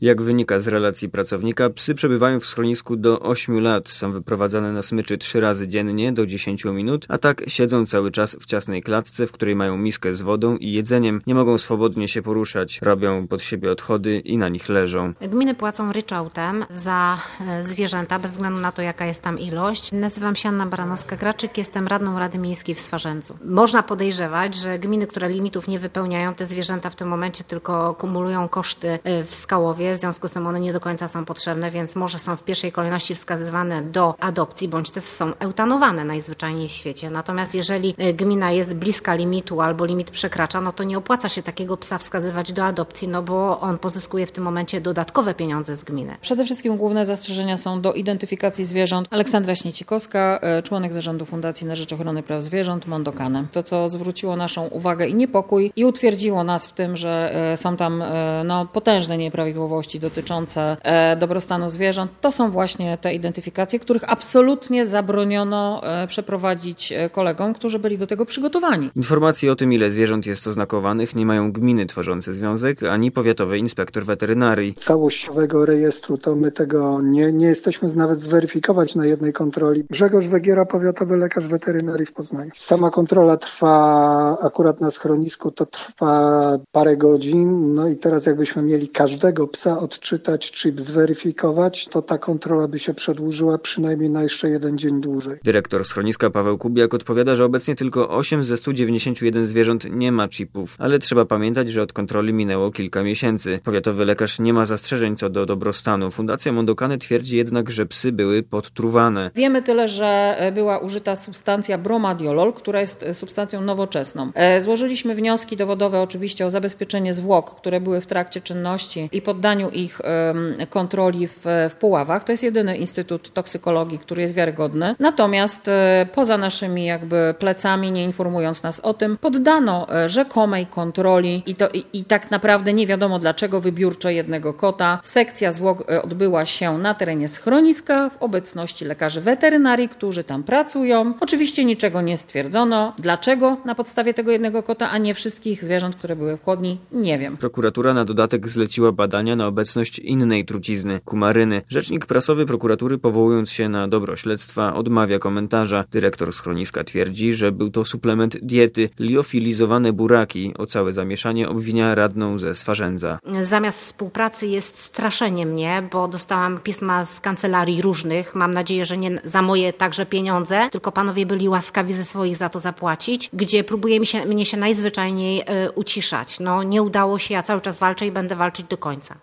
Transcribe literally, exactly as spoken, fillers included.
Jak wynika z relacji pracownika, psy przebywają w schronisku do ośmiu lat. Są wyprowadzane na smyczy trzy razy dziennie do dziesięciu minut, a tak siedzą cały czas w ciasnej klatce, w której mają miskę z wodą i jedzeniem. Nie mogą swobodnie się poruszać. Robią pod siebie odchody i na nich leżą. Gminy płacą ryczałtem za zwierzęta, bez względu na to, jaka jest tam ilość. Nazywam się Anna Baranowska-Graczyk, jestem radną Rady Miejskiej w Swarzędzu. Można podejrzewać, że gminy, które limitów nie wypełniają, te zwierzęta w tym momencie tylko kumulują koszty w Skałowie, w związku z tym one nie do końca są potrzebne, więc może są w pierwszej kolejności wskazywane do adopcji, bądź też są eutanowane najzwyczajniej w świecie. Natomiast jeżeli gmina jest bliska limitu albo limit przekracza, no to nie opłaca się takiego psa wskazywać do adopcji, no bo on pozyskuje w tym momencie dodatkowe pieniądze z gminy. Przede wszystkim główne zastrzeżenia są do identyfikacji zwierząt. Aleksandra Śniecikowska, członek zarządu Fundacji na Rzecz Ochrony Praw Zwierząt Mondokane. To, co zwróciło naszą uwagę i niepokój i utwierdziło nas w tym, że są tam no, potężne nieprawidłowości dotyczące dobrostanu zwierząt, to są właśnie te identyfikacje, których absolutnie zabroniono przeprowadzić kolegom, którzy byli do tego przygotowani. Informacji o tym, ile zwierząt jest oznakowanych, nie mają gminy tworzące związek, ani powiatowy inspektor weterynarii. Całościowego rejestru to my tego nie, nie jesteśmy nawet zweryfikować na jednej kontroli. Grzegorz Wegiera, powiatowy lekarz weterynarii w Poznaniu. Sama kontrola trwa akurat na schronisku, to trwa parę godzin, no i teraz jakbyśmy mieli każdego psa odczytać czy zweryfikować, to ta kontrola by się przedłużyła przynajmniej na jeszcze jeden dzień dłużej. Dyrektor schroniska Paweł Kubiak odpowiada, że obecnie tylko osiem ze stu dziewięćdziesięciu jeden zwierząt nie ma chipów, ale trzeba pamiętać, że od kontroli minęło kilka miesięcy. Powiatowy lekarz nie ma zastrzeżeń co do dobrostanu. Fundacja Mondokane twierdzi jednak, że psy były podtruwane. Wiemy tyle, że była użyta substancja bromadiolol, która jest substancją nowoczesną. Złożyliśmy wnioski dowodowe oczywiście o zabezpieczenie zwłok, które były w trakcie czynności i poddaniu ich kontroli w, w Puławach. To jest jedyny instytut toksykologii, który jest wiarygodny. Natomiast poza naszymi jakby plecami, nie informując nas o tym, poddano rzekomej kontroli i, to, i, i tak naprawdę nie wiadomo dlaczego wybiórczo jednego kota. Sekcja zwłok odbyła się na terenie schroniska w obecności lekarzy weterynarii, którzy tam pracują. Oczywiście niczego nie stwierdzono. Dlaczego na podstawie tego jednego kota, a nie wszystkich zwierząt, które były w chłodni? Nie wiem. Prokuratura na dodatek zleciła badania na obecność innej trucizny, kumaryny. Rzecznik prasowy prokuratury, powołując się na dobro śledztwa, odmawia komentarza. Dyrektor schroniska twierdzi, że był to suplement diety, liofilizowane buraki. O całe zamieszanie obwinia radną ze Swarzędza. Zamiast współpracy jest straszenie mnie, bo dostałam pisma z kancelarii różnych. Mam nadzieję, że nie za moje także pieniądze, tylko panowie byli łaskawi ze swoich za to zapłacić, gdzie próbuje mi się, mnie się najzwyczajniej y, uciszać. No nie udało się, ja cały czas walczę i będę walczyć do końca.